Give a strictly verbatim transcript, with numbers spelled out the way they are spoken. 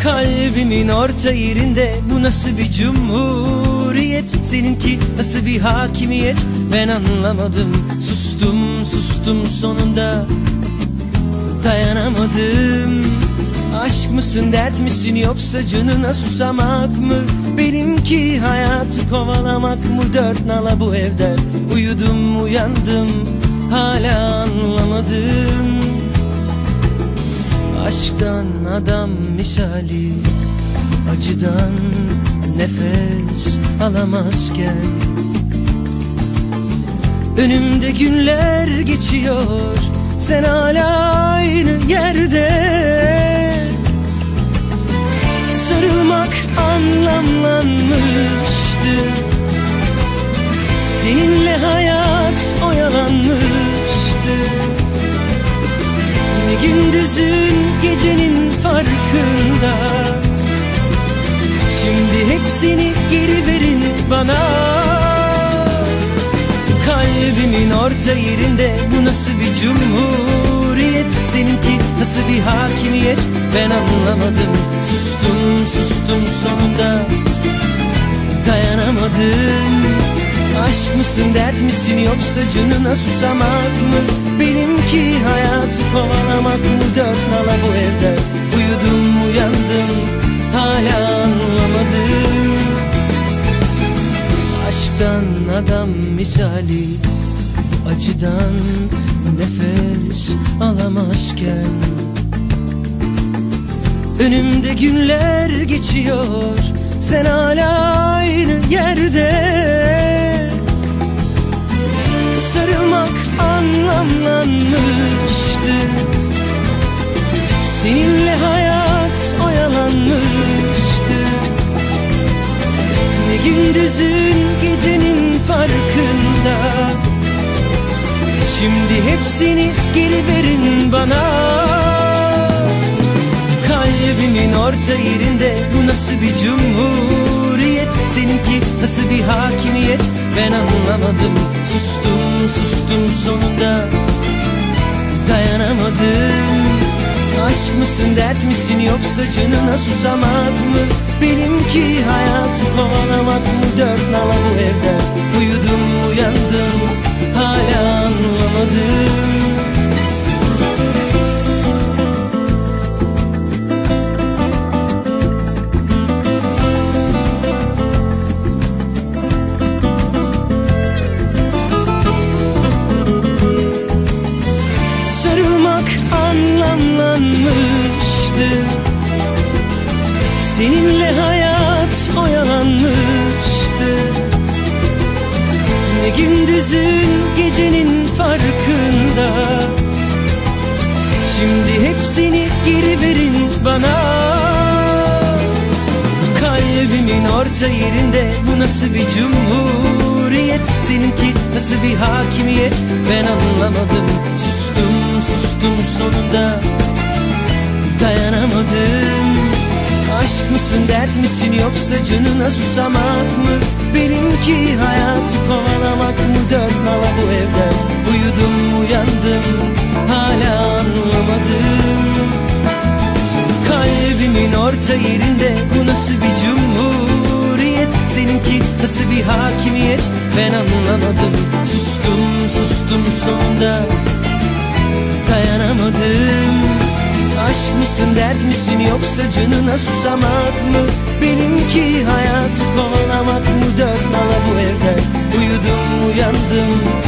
Kalbimin orta yerinde bu nasıl bir cumhuriyet? Seninki nasıl bir hakimiyet? Ben anlamadım. Sustum sustum sonunda dayanamadım. Aşk mısın dert misin yoksa canına susamak mı? Benimki hayatı kovalamak mı? Dört nala bu evde uyudum uyandım hala anlamadım. Aşktan adam misali, acıdan nefes alamazken önümde günler geçiyor, sen hala aynı yerde. Sarılmak anlamlanmıştı, seninle hayat oyalanmıştı. Ne gündüzün gecenin farkında, şimdi hepsini geri verin bana. Kalbimin orta yerinde bu nasıl bir cumhuriyet? Seninki nasıl bir hakimiyet? Ben anlamadım. Sustum sustum sonunda dayanamadım. Aşk mısın dert misin yoksa canına susamak mı? Benimki hayatı kovalamak mı? Dört nala bu evde uyudum uyandım hala anlamadım. Aşktan adam misali, acıdan nefes alamazken önümde günler geçiyor, sen hala aynı yerde. Sarılmak anlamlanmıştı, seninle hayat oyalanmıştı. Ne gündüzün gecenin farkında, şimdi hepsini geri verin bana. Kalbimin orta yerinde bu nasıl bir cumhuriyet? Seninki nasıl bir hakimiyet? Ben anlamadım. Sustum sustum sonunda dayanamadım. Aşk mısın dert misin yoksa canına susamak mı? Benimki hayatı kovalamak mı? Dört nala bu evde uyudum uyandım hala anlamadım. Anlamlanmıştı, seninle hayat oyalanmıştı. Ne gündüzün gecenin farkında, şimdi hepsini geri verin bana. Kalbimin orta yerinde bu nasıl bir cumhuriyet? Seninki nasıl bir hakimiyet? Ben anlamadım. Sustum sustum sonunda dayanamadım. Aşk mısın dert misin yoksa canına susamak mı? Benimki hayatı kovalamak mı? Dört nala bu evde uyudum uyandım hala anlamadım. Kalbimin orta yerinde bu nasıl bir cumhuriyet? Seninki nasıl bir hakimiyet? Ben anlamadım. Sustum sustum sonunda dayanamadım. Aşk mısın dert misin yoksa canına susamak mı? Benimki hayatı kovalamak mı? Dört nala bu evde uyudum uyandım